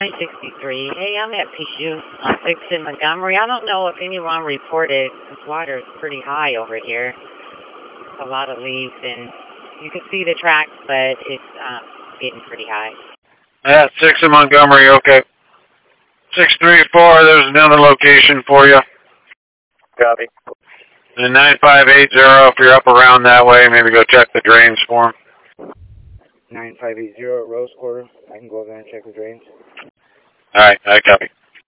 963. Hey, I'm at Pichu on 6th in Montgomery. I don't know if anyone reported. This water is pretty high over here. A lot of leaves, and you can see the tracks, but it's getting pretty high. Yeah, 6 in Montgomery, okay. 634, there's another location for you. Copy. And 9580, if you're up around that way, maybe go check the drains for them. 9580 Rose Quarter. I can go over there and check the drains. All right, I copy.